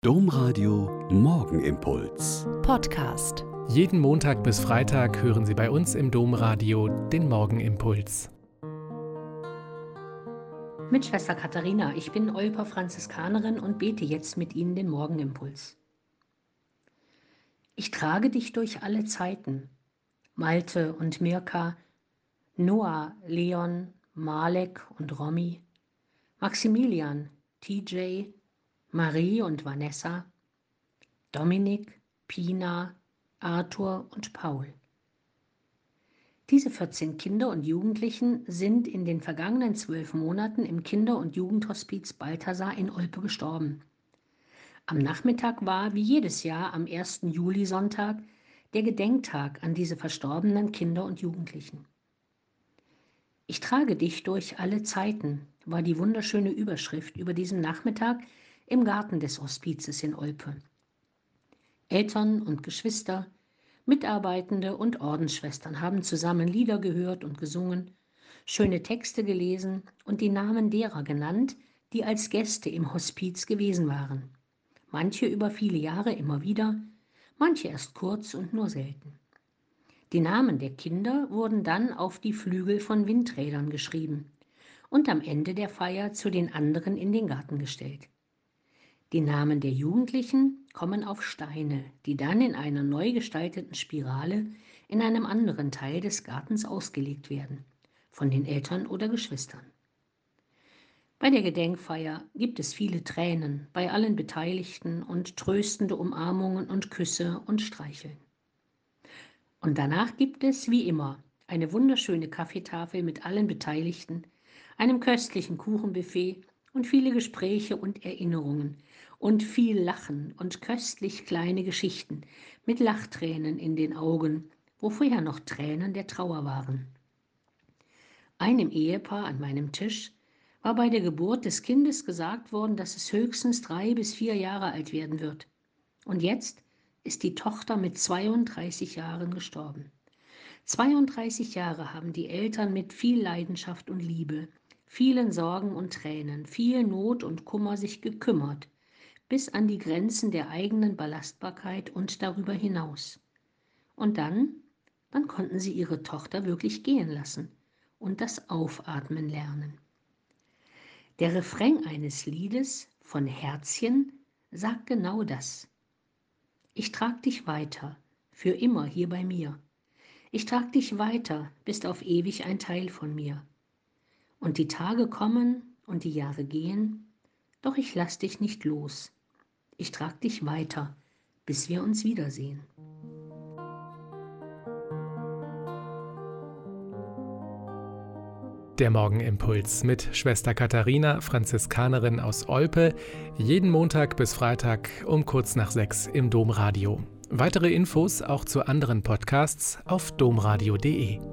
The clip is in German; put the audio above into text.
Domradio Morgenimpuls. Podcast. Jeden Montag bis Freitag hören Sie bei uns im Domradio den Morgenimpuls. Mit Schwester Katharina, ich bin Olper Franziskanerin und bete jetzt mit Ihnen den Morgenimpuls. Ich trage dich durch alle Zeiten. Malte und Mirka, Noah, Leon, Malek und Romy, Maximilian, TJ, Marie und Vanessa, Dominik, Pina, Arthur und Paul. Diese 14 Kinder und Jugendlichen sind in den vergangenen 12 Monaten im Kinder- und Jugendhospiz Balthasar in Olpe gestorben. Am Nachmittag war, wie jedes Jahr am 1. Julisonntag, der Gedenktag an diese verstorbenen Kinder und Jugendlichen. Ich trage dich durch alle Zeiten, war die wunderschöne Überschrift über diesen Nachmittag im Garten des Hospizes in Olpe. Eltern und Geschwister, Mitarbeitende und Ordensschwestern haben zusammen Lieder gehört und gesungen, schöne Texte gelesen und die Namen derer genannt, die als Gäste im Hospiz gewesen waren. Manche über viele Jahre immer wieder, manche erst kurz und nur selten. Die Namen der Kinder wurden dann auf die Flügel von Windrädern geschrieben und am Ende der Feier zu den anderen in den Garten gestellt. Die Namen der Jugendlichen kommen auf Steine, die dann in einer neu gestalteten Spirale in einem anderen Teil des Gartens ausgelegt werden, von den Eltern oder Geschwistern. Bei der Gedenkfeier gibt es viele Tränen bei allen Beteiligten und tröstende Umarmungen und Küsse und Streicheln. Und danach gibt es, wie immer, eine wunderschöne Kaffeetafel mit allen Beteiligten, einem köstlichen Kuchenbuffet und viele Gespräche und Erinnerungen und viel Lachen und köstlich kleine Geschichten mit Lachtränen in den Augen, wo vorher noch Tränen der Trauer waren. Einem Ehepaar an meinem Tisch war bei der Geburt des Kindes gesagt worden, dass es höchstens 3 bis 4 Jahre alt werden wird. Und jetzt ist die Tochter mit 32 Jahren gestorben. 32 Jahre haben die Eltern mit viel Leidenschaft und Liebe, vielen Sorgen und Tränen, viel Not und Kummer sich gekümmert, bis an die Grenzen der eigenen Belastbarkeit und darüber hinaus. Und dann konnten sie ihre Tochter wirklich gehen lassen und das Aufatmen lernen. Der Refrain eines Liedes von Herzchen sagt genau das. Ich trag dich weiter, für immer hier bei mir. Ich trag dich weiter, bist auf ewig ein Teil von mir. Und die Tage kommen und die Jahre gehen, doch ich lass dich nicht los. Ich trag dich weiter, bis wir uns wiedersehen. Der Morgenimpuls mit Schwester Katharina, Franziskanerin aus Olpe, jeden Montag bis Freitag um kurz nach 6 im Domradio. Weitere Infos auch zu anderen Podcasts auf domradio.de.